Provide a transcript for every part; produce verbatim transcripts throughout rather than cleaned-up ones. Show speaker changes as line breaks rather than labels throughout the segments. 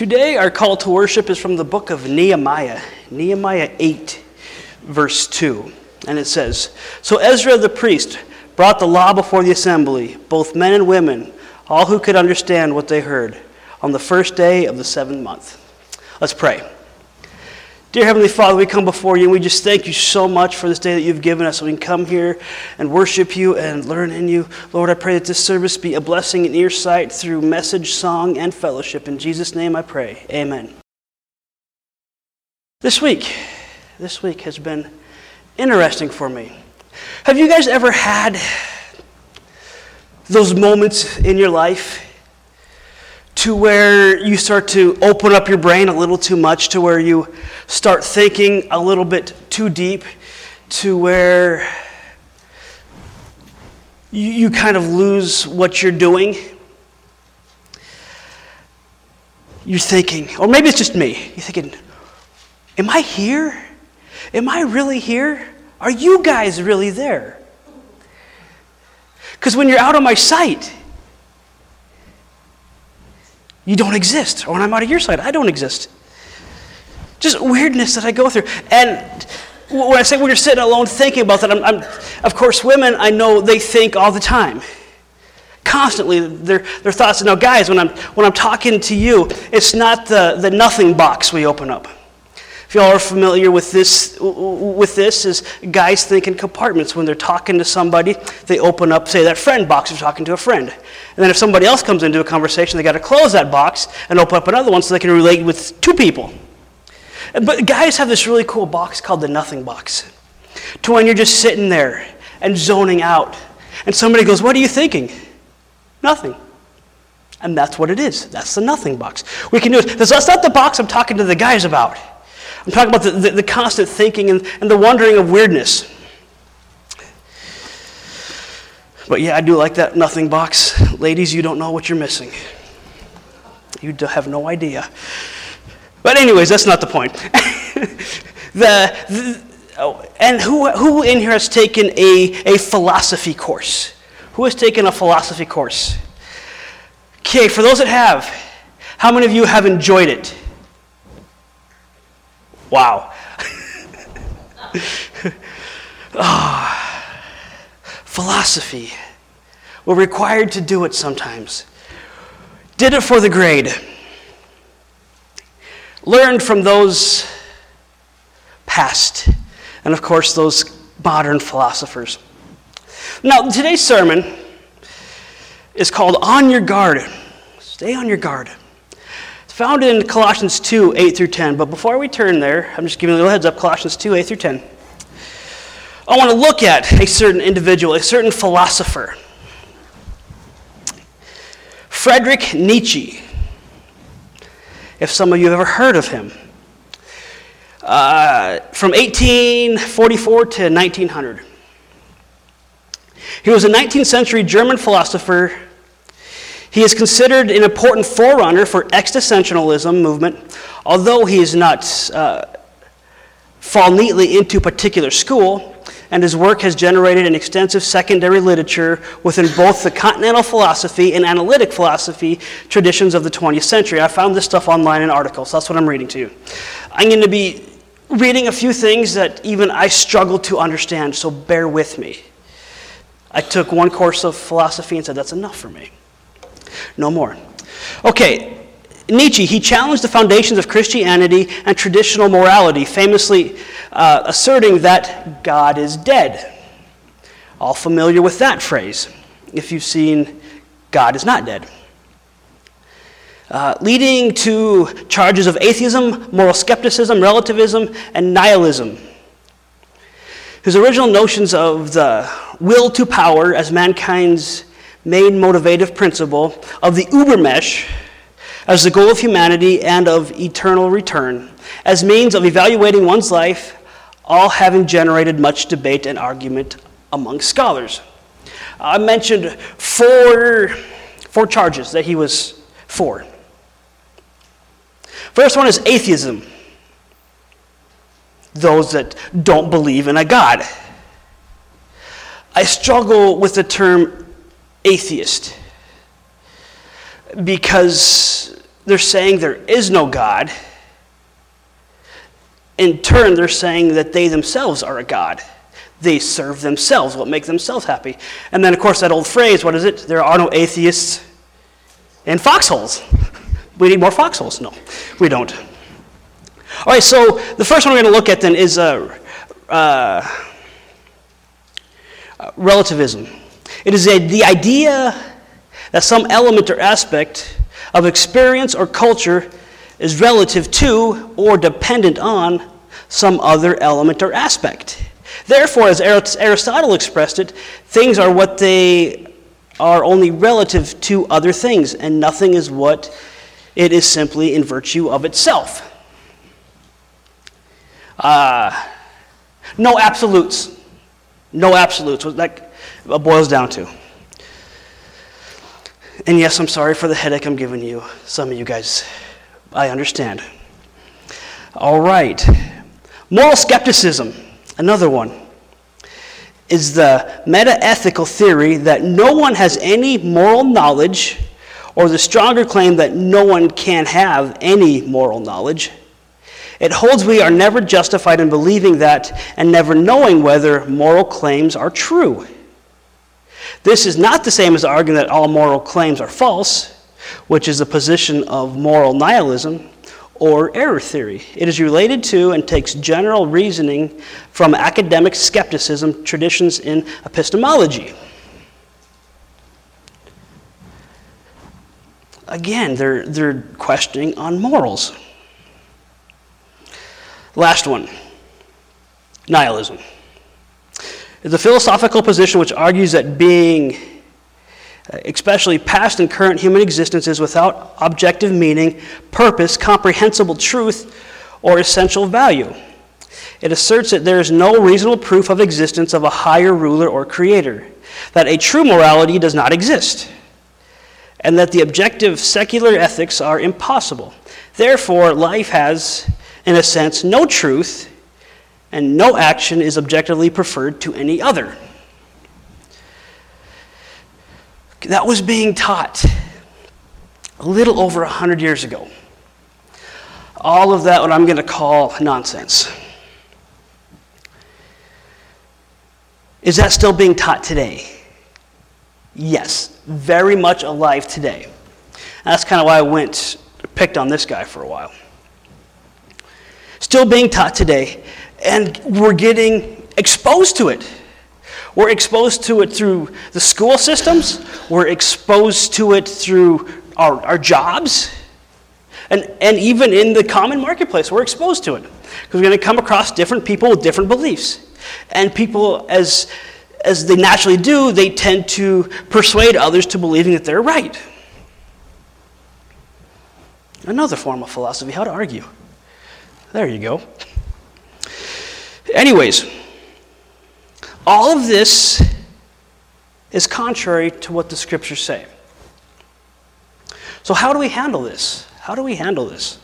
Today, our call to worship is from the book of Nehemiah, Nehemiah eight, verse two. And it says, "So Ezra the priest brought the law before the assembly, both men and women, all who could understand what they heard, on the first day of the seventh month." Let's pray. Dear Heavenly Father, we come before you and we just thank you so much for this day that you've given us so we can come here and worship you and learn in you. Lord, I pray that this service be a blessing in ear sight through message, song, and fellowship. In Jesus' name I pray. Amen. This week, this week has been interesting for me. Have you guys ever had those moments in your life to where you start to open up your brain a little too much, to where you start thinking a little bit too deep, to where you, you kind of lose what you're doing? You're thinking, or maybe it's just me, you're thinking, am I here? Am I really here? Are you guys really there? Because when you're out of my sight, you don't exist. Or when I'm out of your sight, I don't exist. Just weirdness that I go through. And when I say when you're sitting alone thinking about that, I'm, I'm, of course, women, I know they think all the time. Constantly, their, their thoughts. Now, guys, when I'm, when I'm talking to you, it's not the, the nothing box we open up. If y'all are familiar with this, with this is guys think in compartments. When they're talking to somebody, they open up, say, that friend box if you're talking to a friend. And then if somebody else comes into a conversation, they got to close that box and open up another one so they can relate with two people. But guys have this really cool box called the nothing box. To when you're just sitting there and zoning out. And somebody goes, "What are you thinking?" Nothing. And that's what it is. That's the nothing box. We can do it. That's not the box I'm talking to the guys about. I'm talking about the, the, the constant thinking and, and the wondering of weirdness. But yeah, I do like that nothing box. Ladies, you don't know what you're missing. You have no idea. But anyways, that's not the point. the, the oh, and who who in here has taken a, a philosophy course? Who has taken a philosophy course? Okay, for those that have, how many of you have enjoyed it? Wow. Oh, philosophy. We're required to do it sometimes. Did it for the grade. Learned from those past. And of course, those modern philosophers. Now, today's sermon is called On Your Guard. Stay on your guard. Found in Colossians two, eight through ten. But before we turn there, I'm just giving you a little heads up, Colossians two, eight through ten. I want to look at a certain individual, a certain philosopher. Friedrich Nietzsche. If some of you have ever heard of him. Uh, from eighteen forty-four to nineteen hundred. He was a nineteenth century German philosopher. He is considered an important forerunner for existentialism movement, although he is not uh, fall neatly into a particular school, and his work has generated an extensive secondary literature within both the continental philosophy and analytic philosophy traditions of the twentieth century. I found this stuff online in articles, so that's what I'm reading to you. I'm going to be reading a few things that even I struggle to understand, so bear with me. I took one course of philosophy and said, that's enough for me. No more. Okay, Nietzsche, he challenged the foundations of Christianity and traditional morality, famously uh, asserting that God is dead. All familiar with that phrase, if you've seen God is not dead. Uh, leading to charges of atheism, moral skepticism, relativism, and nihilism. His original notions of the will to power as mankind's main motivative principle, of the Übermensch as the goal of humanity and of eternal return, as means of evaluating one's life, all having generated much debate and argument among scholars. I mentioned four, four charges that he was for. First one is atheism. Those that don't believe in a God. I struggle with the term atheist because they're saying there is no God. In turn, they're saying that they themselves are a God. They serve themselves, what makes themselves happy. And then, of course, that old phrase, what is it? There are no atheists in foxholes. We need more foxholes. No, we don't. All right, so the first one we're going to look at then is uh, uh, relativism. It is a, the idea that some element or aspect of experience or culture is relative to or dependent on some other element or aspect. Therefore, as Aristotle expressed it, things are what they are only relative to other things, and nothing is what it is simply in virtue of itself. Uh, no absolutes. No absolutes. What that boils down to. And yes, I'm sorry for the headache I'm giving you. Some of you guys, I understand. All right. Moral skepticism, another one, is the meta-ethical theory that no one has any moral knowledge, or the stronger claim that no one can have any moral knowledge. It holds we are never justified in believing that and never knowing whether moral claims are true. This is not the same as arguing that all moral claims are false, which is a position of moral nihilism or error theory. It is related to and takes general reasoning from academic skepticism traditions in epistemology. Again, they're, they're questioning on morals. Last one, nihilism. It's a philosophical position which argues that being, especially past and current human existence, is without objective meaning, purpose, comprehensible truth, or essential value. It asserts that there is no reasonable proof of existence of a higher ruler or creator, that a true morality does not exist, and that the objective secular ethics are impossible. Therefore, life has, in a sense, no truth, and no action is objectively preferred to any other. That was being taught a little over a hundred years ago. All of that, what I'm going to call nonsense. Is that still being taught today? Yes, very much alive today. And that's kind of why I went, picked on this guy for a while. Still being taught today, and we're getting exposed to it. We're exposed to it through the school systems. We're exposed to it through our, our jobs. And, and even in the common marketplace, we're exposed to it. Because we're going to come across different people with different beliefs. And people, as, as they naturally do, they tend to persuade others to believing that they're right. Another form of philosophy, how to argue. There you go. Anyways, all of this is contrary to what the scriptures say. So how do we handle this? How do we handle this?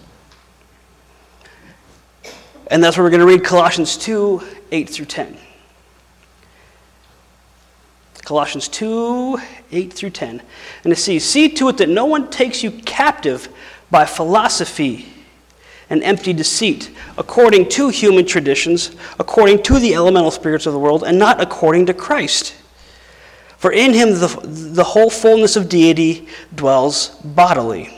And that's where we're going to read Colossians two, eight through ten. Colossians two, eight through ten. And it says, "See to it that no one takes you captive by philosophy and empty deceit, according to human traditions, according to the elemental spirits of the world, and not according to Christ. For in him the, the whole fullness of deity dwells bodily.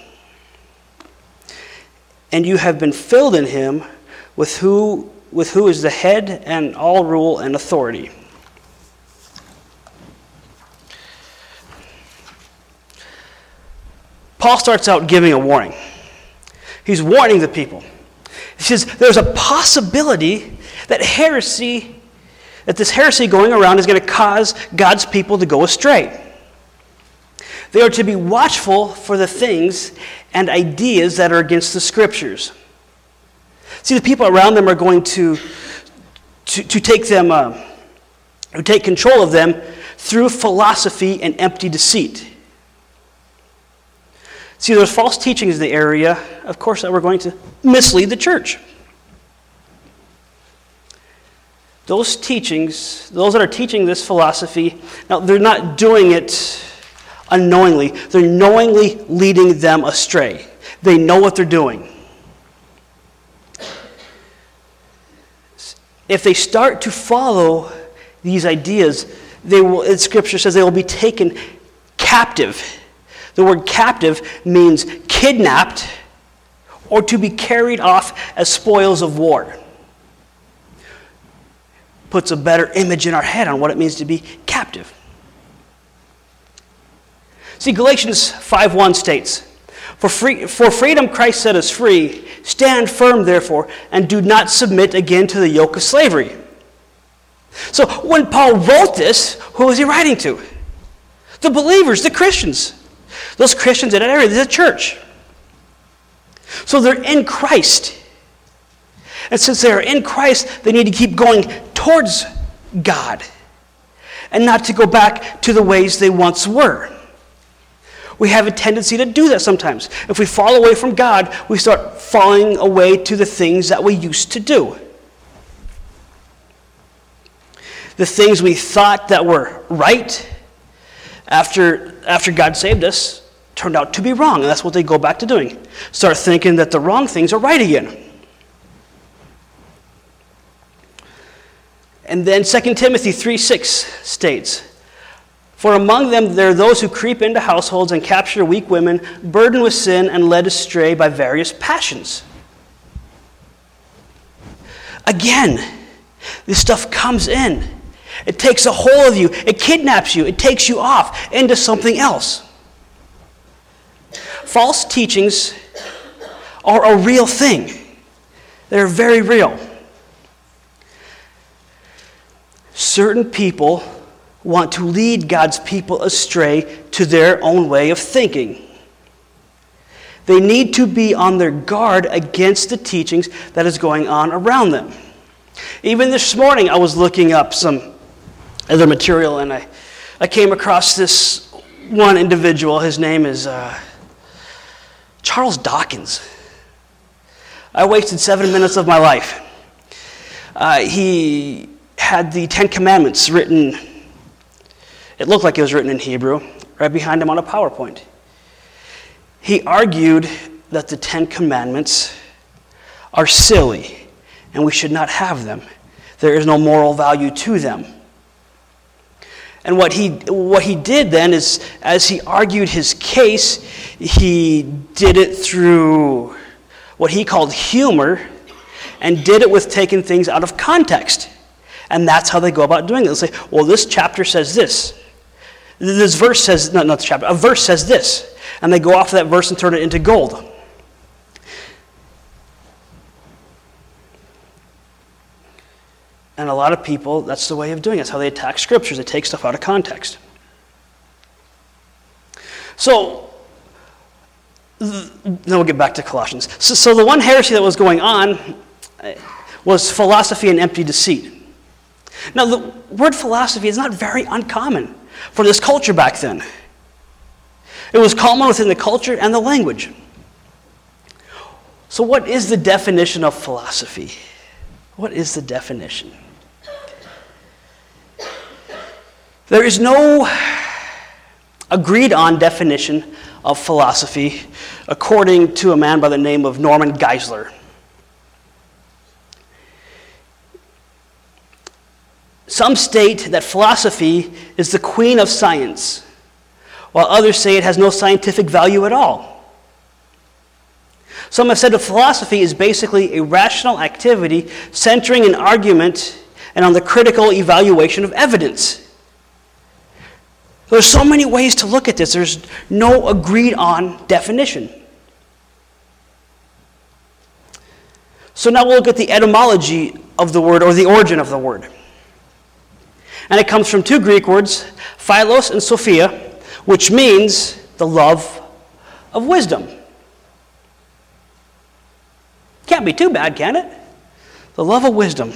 And you have been filled in him, with who, with who is the head and all rule and authority." Paul starts out giving a warning. He's warning the people. He says there's a possibility that heresy, that this heresy going around is going to cause God's people to go astray. They are to be watchful for the things and ideas that are against the scriptures. See, the people around them are going to, to, to take them, uh, to take control of them through philosophy and empty deceit. See, there's false teachings in the area, of course, that were going to mislead the church. Those teachings, those that are teaching this philosophy, now they're not doing it unknowingly. They're knowingly leading them astray. They know what they're doing. If they start to follow these ideas, they will, as Scripture says, they will be taken captive. The word captive means kidnapped or to be carried off as spoils of war. Puts a better image in our head on what it means to be captive. See, Galatians five one states, For, free, for freedom Christ set us free. Stand firm, therefore, and do not submit again to the yoke of slavery. So when Paul wrote this, who was he writing to? The believers, the Christians. Those Christians in that area, the church. So they're in Christ. And since they are in Christ, they need to keep going towards God and not to go back to the ways they once were. We have a tendency to do that sometimes. If we fall away from God, we start falling away to the things that we used to do. The things we thought that were right after, after God saved us turned out to be wrong, and that's what they go back to doing. Start thinking that the wrong things are right again. And then Second Timothy three six states, For among them there are those who creep into households and capture weak women, burdened with sin and led astray by various passions. Again, this stuff comes in. It takes a hold of you. It kidnaps you. It takes you off into something else. False teachings are a real thing. They're very real. Certain people want to lead God's people astray to their own way of thinking. They need to be on their guard against the teachings that is going on around them. Even this morning, I was looking up some other material, and I, I came across this one individual. His name is uh, Charles Dawkins. I wasted seven minutes of my life. Uh, he had the Ten Commandments written. It looked like it was written in Hebrew, right behind him on a PowerPoint. He argued that the Ten Commandments are silly, and we should not have them. There is no moral value to them. And what he what he did then is, as he argued his case, he did it through what he called humor, and did it with taking things out of context. And that's how they go about doing it. They'll say, well, this chapter says this. This verse says, no, not the chapter, a verse says this. And they go off of that verse and turn it into gold. And a lot of people, that's the way of doing it. That's how they attack scriptures. They take stuff out of context. So, then we'll get back to Colossians. So, so the one heresy that was going on was philosophy and empty deceit. Now, the word philosophy is not very uncommon for this culture back then. It was common within the culture and the language. So what is the definition of philosophy? What is the definition? There is no agreed on definition of philosophy according to a man by the name of Norman Geisler. Some state that philosophy is the queen of science, while others say it has no scientific value at all. Some have said that philosophy is basically a rational activity centering an argument and on the critical evaluation of evidence. There's so many ways to look at this. There's no agreed on definition. So now we'll look at the etymology of the word, or the origin of the word. And it comes from two Greek words, philos and sophia, which means the love of wisdom. Can't be too bad, can it? The love of wisdom.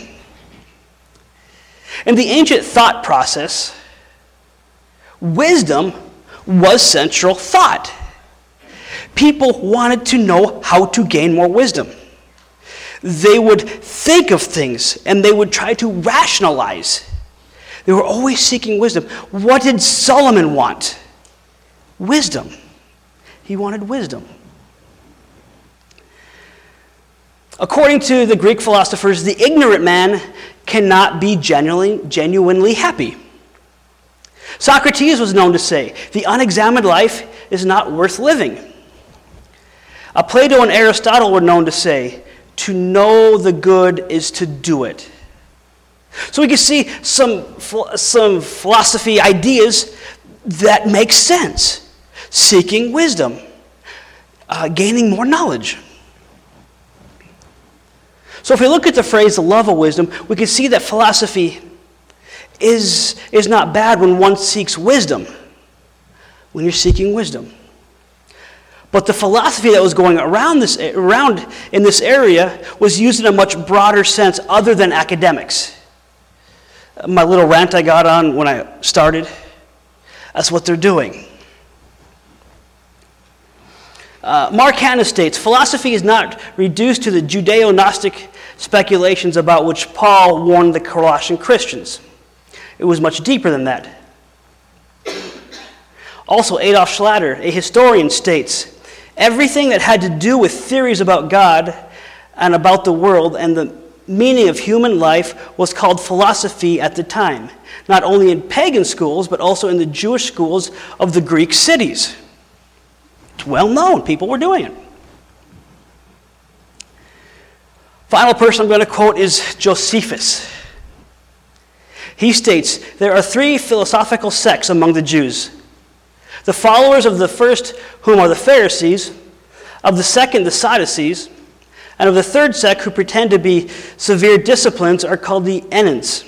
In the ancient thought process, wisdom was central thought. People wanted to know how to gain more wisdom. They would think of things and they would try to rationalize. They were always seeking wisdom. What did Solomon want? Wisdom. He wanted wisdom. According to the Greek philosophers, the ignorant man cannot be genuinely, genuinely happy. Socrates was known to say, the unexamined life is not worth living. Uh, Plato and Aristotle were known to say, to know the good is to do it. So we can see some, some philosophy ideas that make sense. Seeking wisdom, uh, gaining more knowledge. So if we look at the phrase, the love of wisdom, we can see that philosophy is, is not bad when one seeks wisdom, when you're seeking wisdom. But the philosophy that was going around this around in this area was used in a much broader sense other than academics. My little rant I got on when I started, that's what they're doing. Uh, Mark Hanna states, philosophy is not reduced to the Judeo-Gnostic speculations about which Paul warned the Colossian Christians. It was much deeper than that. Also, Adolf Schlatter, a historian, states, everything that had to do with theories about God and about the world and the meaning of human life was called philosophy at the time, not only in pagan schools, but also in the Jewish schools of the Greek cities. It's well known. People were doing it. Final person I'm going to quote is Josephus. He states, there are three philosophical sects among the Jews. The followers of the first, whom are the Pharisees, of the second, the Sadducees, and of the third sect, who pretend to be severe disciplines, are called the Enens.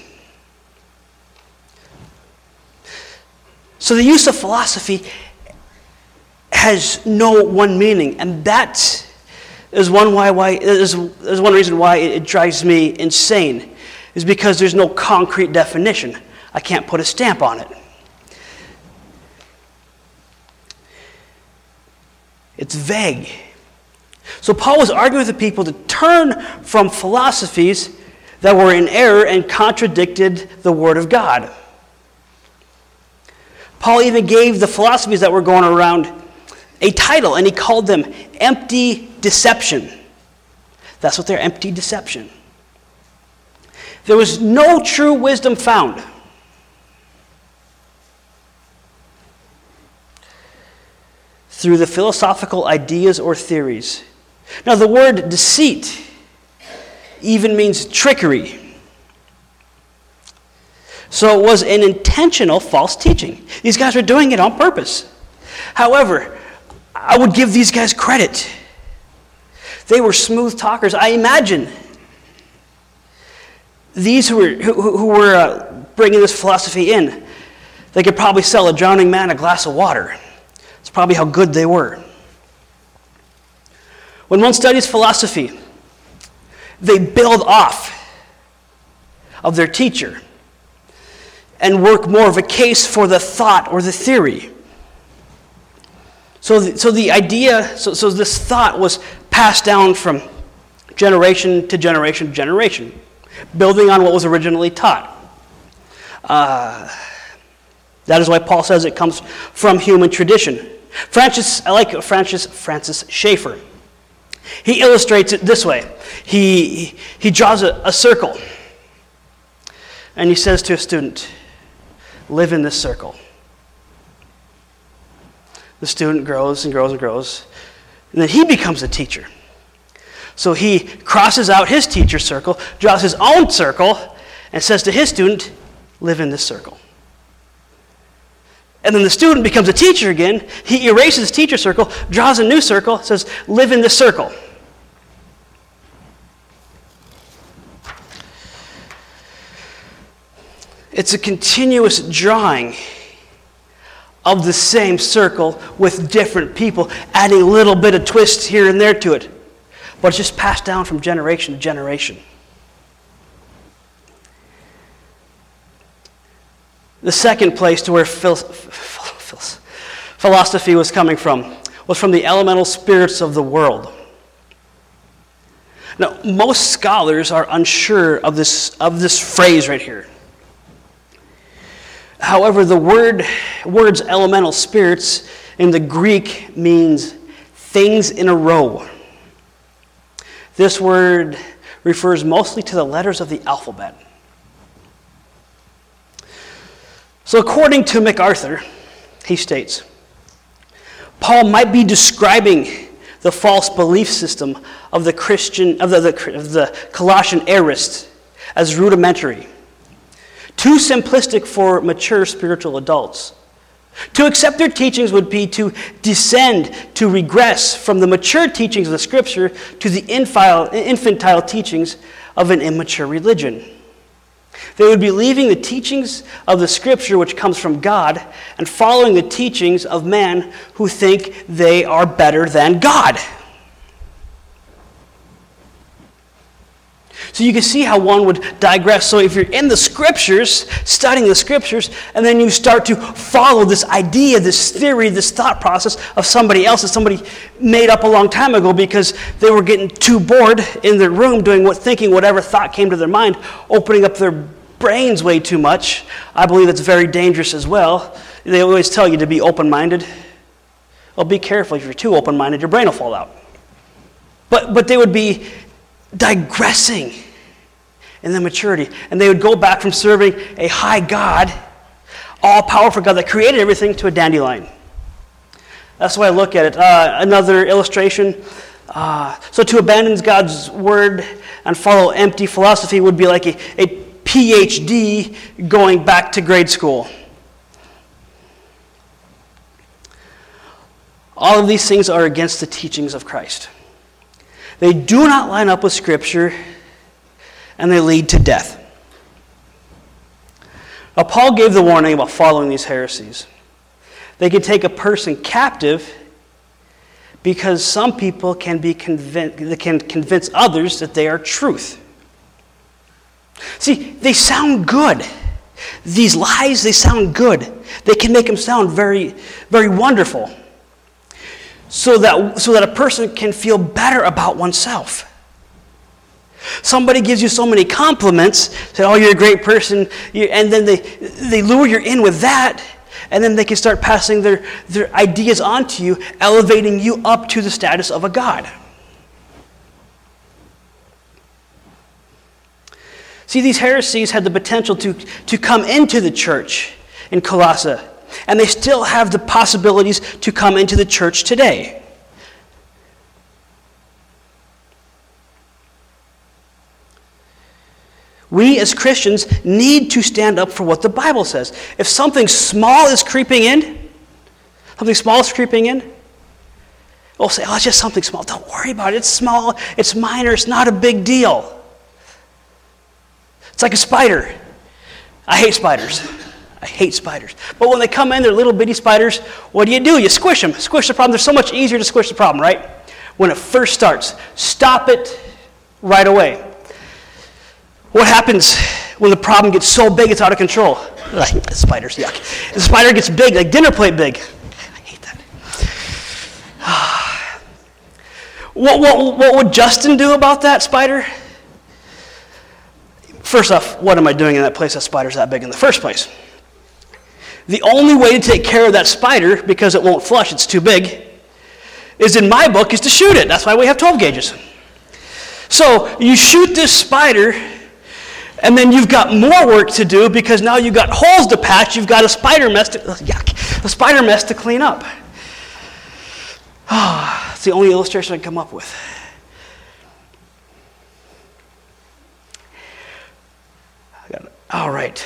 So the use of philosophy has no one meaning, and that is one why why is, is one reason why it, it drives me insane, is because there's no concrete definition. I can't put a stamp on it. It's vague. So Paul was arguing with the people to turn from philosophies that were in error and contradicted the Word of God. Paul even gave the philosophies that were going around a title, and he called them empty deception. That's what they're, empty deception. There was no true wisdom found. Through the philosophical ideas or theories. Now, the word deceit even means trickery. So it was an intentional false teaching. These guys were doing it on purpose. However, I would give these guys credit. They were smooth talkers. I imagine these who were, who, who were uh, bringing this philosophy in, they could probably sell a drowning man a glass of water. It's probably how good they were. When one studies philosophy, they build off of their teacher and work more of a case for the thought or the theory. So the, so the idea, so, so this thought was passed down from generation to generation to generation, building on what was originally taught. Uh, that is why Paul says it comes from human tradition. Francis, I like Francis, Francis Schaeffer. He illustrates it this way. He, he draws a, a circle, and he says to a student, live in this circle. The student grows and grows and grows, and then he becomes a teacher. So he crosses out his teacher circle, draws his own circle, and says to his student, live in this circle. And then the student becomes a teacher again. He erases his teacher circle, draws a new circle, says, live in this circle. It's a continuous drawing of the same circle with different people, adding a little bit of twists here and there to it. But it's just passed down from generation to generation. The second place to where phil- phil- philosophy was coming from was from the elemental spirits of the world. Now, most scholars are unsure of this, of this phrase right here. However, the word words elemental spirits in the Greek means things in a row. This word refers mostly to the letters of the alphabet. So according to MacArthur, he states, Paul might be describing the false belief system of the Christian of the, the, of the Colossian airists as rudimentary, too simplistic for mature spiritual adults. To accept their teachings would be to descend, to regress from the mature teachings of the Scripture to the infantile, infantile teachings of an immature religion. They would be leaving the teachings of the Scripture, which comes from God, and following the teachings of man who think they are better than God. So you can see how one would digress. So if you're in the Scriptures, studying the Scriptures, and then you start to follow this idea, this theory, this thought process of somebody else that somebody made up a long time ago because they were getting too bored in their room doing what, thinking whatever thought came to their mind, opening up their brains way too much. I believe it's very dangerous as well. They always tell you to be open-minded. Well, be careful. If you're too open-minded, your brain will fall out. But but they would be digressing in the maturity. And they would go back from serving a high God, all-powerful God that created everything, to a dandelion. That's the way I look at it. Uh, another illustration. Uh, so to abandon God's word and follow empty philosophy would be like a, a P H D going back to grade school. All of these things are against the teachings of Christ. They do not line up with Scripture, and they lead to death. Now, Paul gave the warning about following these heresies. They can take a person captive because some people can be convinced, they can convince others that they are truth. See, they sound good. These lies, they sound good. They can make them sound very, very wonderful. So that, so that a person can feel better about oneself. Somebody gives you so many compliments, say, oh, you're a great person, and then they, they lure you in with that, and then they can start passing their, their ideas on to you, elevating you up to the status of a god. See, these heresies had the potential to, to come into the church in Colossae, and they still have the possibilities to come into the church today. We as Christians need to stand up for what the Bible says. If something small is creeping in, something small is creeping in, we'll say, oh, it's just something small. Don't worry about it. It's small. It's minor. It's not a big deal. It's like a spider. I hate spiders. I hate spiders. But when they come in, they're little bitty spiders. What do you do? You squish them. Squish the problem. They're so much easier to squish the problem, right? When it first starts. Stop it right away. What happens when the problem gets so big it's out of control? Like, spiders, yuck. The spider gets big, like dinner plate big. I hate that. what, what, what would Justin do about that spider? First off, what am I doing in that place that spider's that big in the first place? The only way to take care of that spider, because it won't flush, it's too big, is in my book, is to shoot it. That's why we have twelve gauges. So you shoot this spider, and then you've got more work to do because now you've got holes to patch, you've got a spider mess to, yuck, a spider mess to clean up. Ah, it's the only illustration I can come up with. I got it. All right.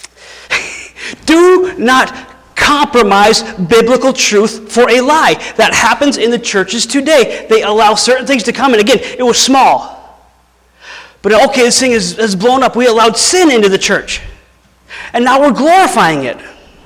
Do not compromise biblical truth for a lie. That happens in the churches today. They allow certain things to come in. Again, it was small. But okay, this thing is, is blown up. We allowed sin into the church. And now we're glorifying it.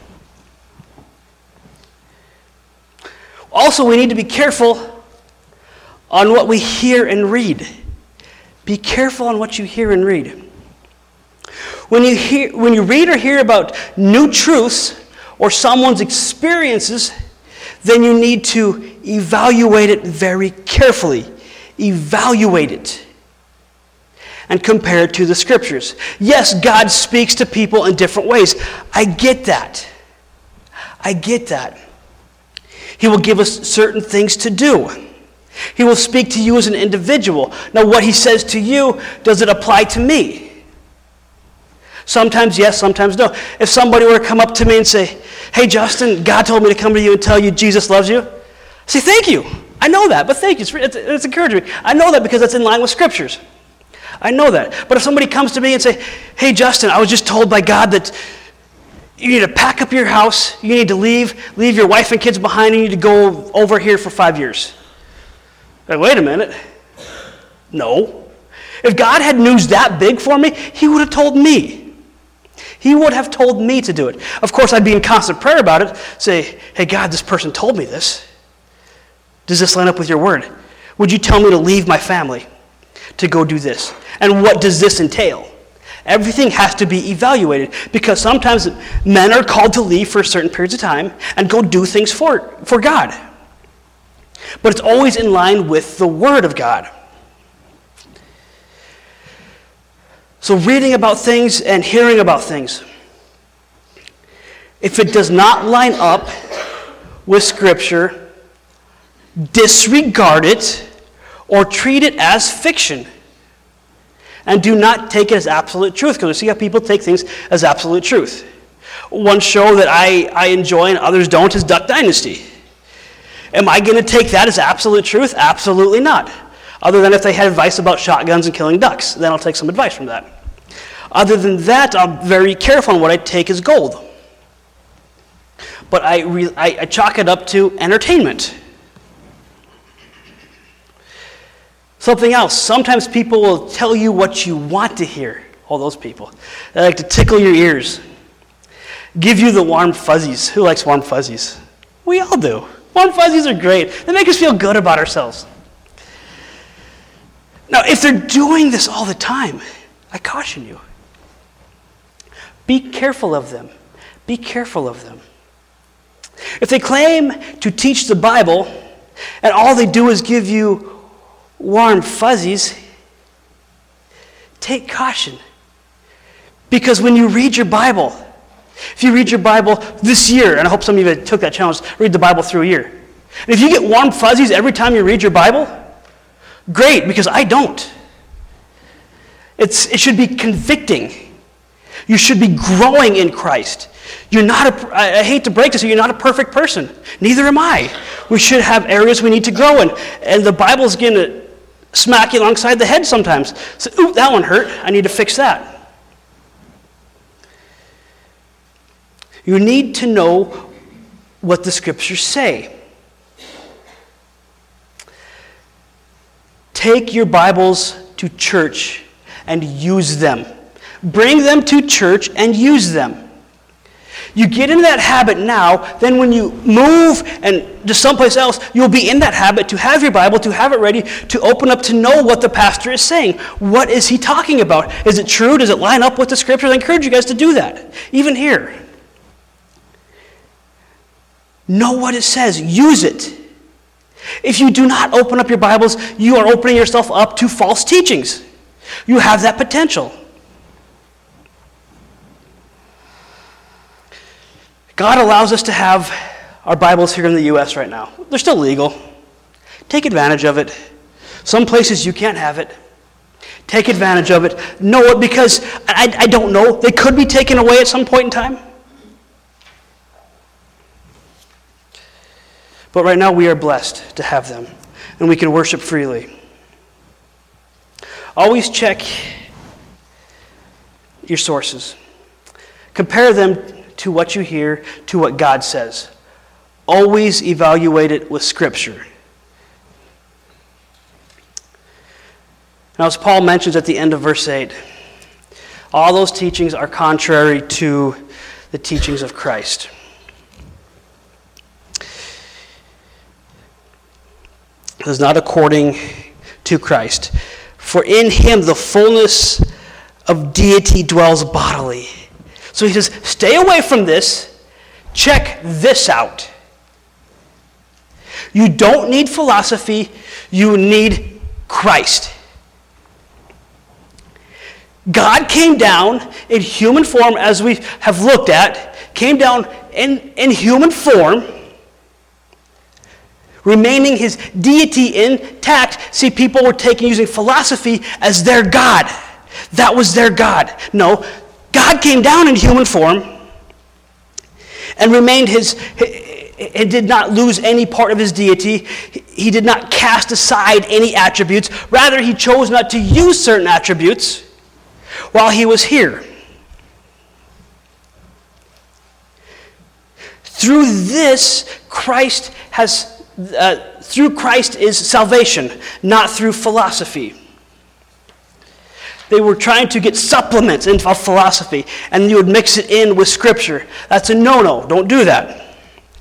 Also, we need to be careful on what we hear and read. Be careful on what you hear and read. When you hear, when you read or hear about new truths or someone's experiences, then you need to evaluate it very carefully. Evaluate it. And compare it to the Scriptures. Yes, God speaks to people in different ways. I get that. I get that. He will give us certain things to do. He will speak to you as an individual. Now, what he says to you, does it apply to me? Sometimes yes, sometimes no. If somebody were to come up to me and say, hey, Justin, God told me to come to you and tell you Jesus loves you, I say, thank you. I know that, but thank you. It's, it's, it's encouraging. I know that because that's in line with Scriptures. I know that. But if somebody comes to me and say, hey, Justin, I was just told by God that you need to pack up your house, you need to leave, leave your wife and kids behind, and you need to go over here for five years. Like, wait a minute. No. If God had news that big for me, he would have told me. He would have told me to do it. Of course, I'd be in constant prayer about it. Say, hey, God, this person told me this. Does this line up with your word? Would you tell me to leave my family to go do this? And what does this entail? Everything has to be evaluated because sometimes men are called to leave for certain periods of time and go do things for, for God. But it's always in line with the Word of God. So reading about things and hearing about things, if it does not line up with Scripture, disregard it or treat it as fiction. And do not take it as absolute truth, because we see how people take things as absolute truth. One show that I, I enjoy and others don't is Duck Dynasty. Am I going to take that as absolute truth? Absolutely not. Other than if they had advice about shotguns and killing ducks, then I'll take some advice from that. Other than that, I'm very careful on what I take as gold. But I, re- I, I chalk it up to entertainment. Something else. Sometimes people will tell you what you want to hear. All those people. They like to tickle your ears. Give you the warm fuzzies. Who likes warm fuzzies? We all do. Warm fuzzies are great. They make us feel good about ourselves. Now, if they're doing this all the time, I caution you. Be careful of them. Be careful of them. If they claim to teach the Bible, and all they do is give you warm fuzzies, take caution. Because when you read your Bible, if you read your Bible this year, and I hope some of you took that challenge, read the Bible through a year. And if you get warm fuzzies every time you read your Bible, great, because I don't. It's, it should be convicting. You should be growing in Christ. You're not a, I hate to break this, you're not a perfect person. Neither am I. We should have areas we need to grow in. And the Bible's going to smack you alongside the head sometimes. So, ooh, that one hurt. I need to fix that. You need to know what the Scriptures say. Take your Bibles to church and use them. Bring them to church and use them. You get into that habit now, then when you move and to someplace else, you'll be in that habit to have your Bible, to have it ready, to open up, to know what the pastor is saying. What is he talking about? Is it true? Does it line up with the Scriptures? I encourage you guys to do that, even here. Know what it says. Use it. If you do not open up your Bibles, you are opening yourself up to false teachings. You have that potential. God allows us to have our Bibles here in the U S right now. They're still legal. Take advantage of it. Some places you can't have it. Take advantage of it. Know it, because I, I don't know. They could be taken away at some point in time. But right now we are blessed to have them, and we can worship freely. Always check your sources. Compare them to what you hear, to what God says. Always evaluate it with Scripture. Now, as Paul mentions at the end of verse eight, all those teachings are contrary to the teachings of Christ. It is not according to Christ. For in him the fullness of deity dwells bodily. So he says, stay away from this. Check this out. You don't need philosophy. You need Christ. God came down in human form, as we have looked at, came down in, in human form, remaining his deity intact. See, people were taking using philosophy as their God. That was their God. No, God came down in human form and remained his, and did not lose any part of his deity. He did not cast aside any attributes. Rather, he chose not to use certain attributes while he was here. Through this, Christ has Uh, through Christ is salvation, not through philosophy. They were trying to get supplements into philosophy, and you would mix it in with Scripture. That's a no-no. Don't do that.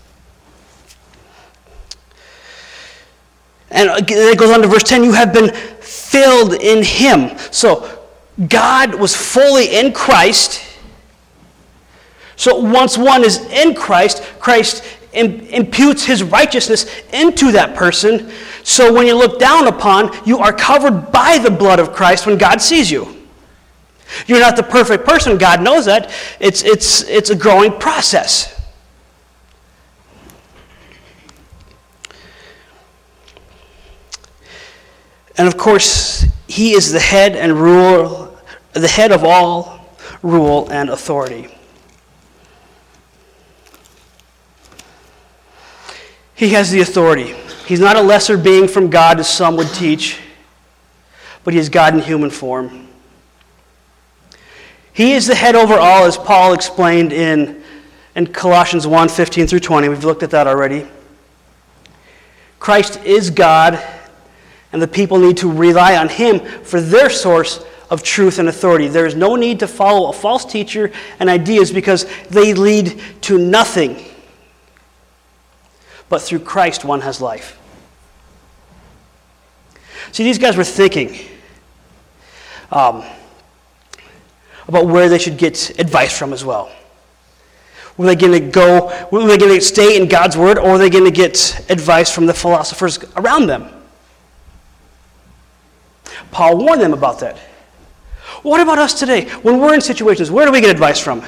And it goes on to verse ten, you have been filled in him. So God was fully in Christ. So once one is in Christ, Christ imputes his righteousness into that person. So when you look down upon, you are covered by the blood of Christ when God sees you. You're not the perfect person. God knows that. It's, it's, it's a growing process. And of course, he is the head and rule, the head of all rule and authority. He has the authority. He's not a lesser being from God, as some would teach, but he is God in human form. He is the head over all, as Paul explained in, in Colossians one, fifteen through twenty. We've looked at that already. Christ is God, and the people need to rely on him for their source of truth and authority. There is no need to follow a false teacher and ideas because they lead to nothing. But through Christ, one has life. See, these guys were thinking um, about where they should get advice from as well. Were they going to go, were they going to stay in God's word, or were they going to get advice from the philosophers around them? Paul warned them about that. What about us today? When we're in situations, where do we get advice from?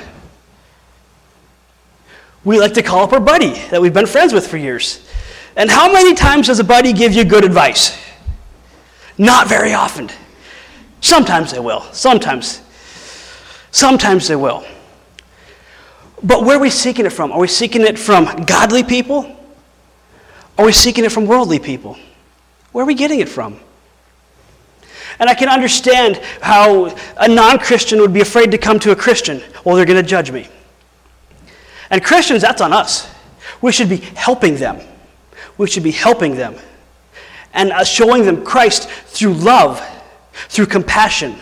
We like to call up our buddy that we've been friends with for years. And how many times does a buddy give you good advice? Not very often. Sometimes they will. Sometimes. Sometimes they will. But where are we seeking it from? Are we seeking it from godly people? Or are we seeking it from worldly people? Where are we getting it from? And I can understand how a non-Christian would be afraid to come to a Christian. Well, they're going to judge me. And Christians, that's on us. We should be helping them. We should be helping them. And uh, showing them Christ through love, through compassion.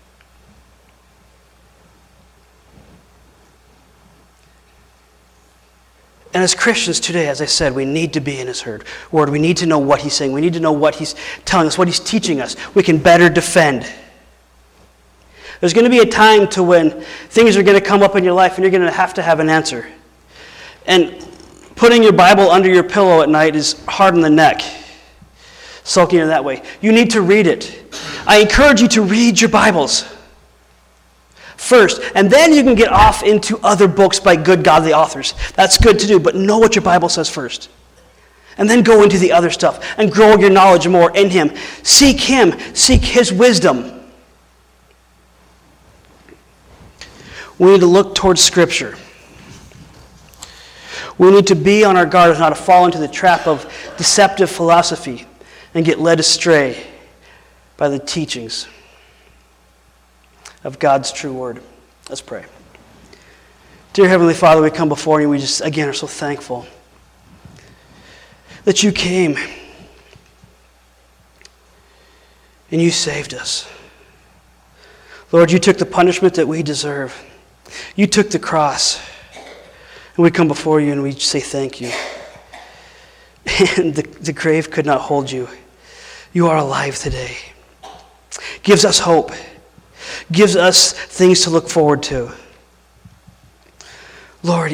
And as Christians today, as I said, we need to be in his word. We need to know what he's saying. We need to know what he's telling us, what he's teaching us. We can better defend. There's going to be a time to when things are going to come up in your life and you're going to have to have an answer. And putting your Bible under your pillow at night is hard on the neck, sulking in that way. You need to read it. I encourage you to read your Bibles first, and then you can get off into other books by good godly authors. That's good to do, but know what your Bible says first. And then go into the other stuff and grow your knowledge more in him. Seek him. Seek his wisdom. We need to look towards Scripture. We need to be on our guard as not to fall into the trap of deceptive philosophy and get led astray by the teachings of God's true word. Let's pray. Dear Heavenly Father, we come before you. We just, again, are so thankful that you came and you saved us. Lord, you took the punishment that we deserve. You took the cross. And we come before you and we say thank you. And the, the grave could not hold you. You are alive today. Gives us hope. Gives us things to look forward to. Lord,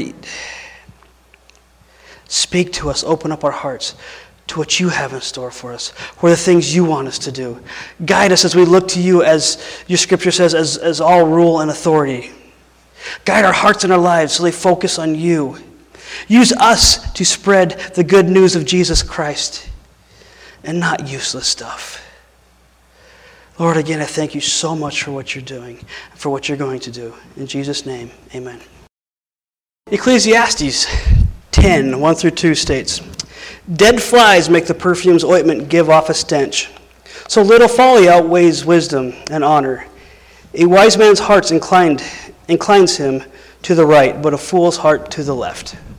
speak to us. Open up our hearts to what you have in store for us. What are the things you want us to do? Guide us as we look to you, as your scripture says, as, as all rule and authority. Guide our hearts and our lives so they focus on you Use us to spread the good news of Jesus Christ and not useless stuff. Lord, again, I thank you so much for what you're doing and for what you're going to do. In Jesus' name, amen. Ecclesiastes ten, one through two states, "Dead flies make the perfume's ointment give off a stench. So little folly outweighs wisdom and honor. A wise man's heart inclined, inclines him to the right, but a fool's heart to the left."